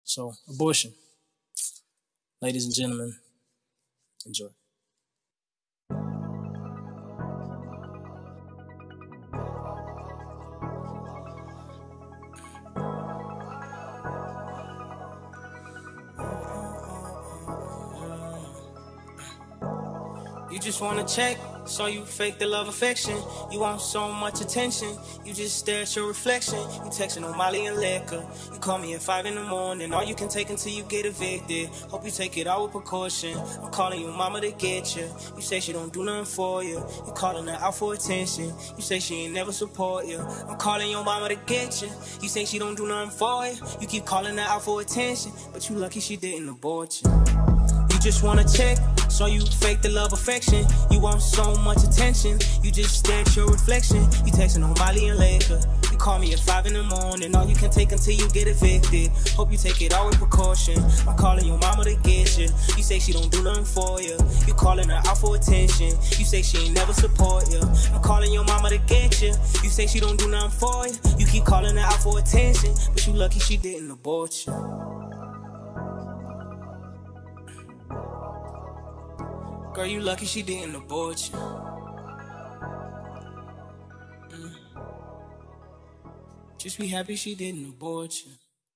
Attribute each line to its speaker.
Speaker 1: So, abortion. Ladies and gentlemen, enjoy. You just wanna check, so you fake the love affection. You want so much attention, you just stare at your reflection. You texting on Molly and liquor. You call me at 5 in the morning, all you can take until you get evicted. Hope you take it all with precaution. I'm calling your mama to get you. You say she don't do nothing for you. You calling her out for attention. You say she ain't never support you. I'm calling your mama to get you. You say she don't do nothing for you. You keep calling her out for attention, but you lucky she didn't abort you. You just wanna check, so you fake the love affection. You want so much attention, you just stare at your reflection. You texting on Molly and liquor. You call me at 5 in the morning, all you can take until you get evicted. Hope you take it all with precaution. I'm calling your mama to get you. You say she don't do nothing for you. You calling her out for attention. You say she ain't never support you. I'm calling your mama to get you. You say she don't do nothing for you. You keep calling her out for attention, but you lucky she didn't abort you. Girl, you lucky she didn't abort you. Just be happy she didn't abort you.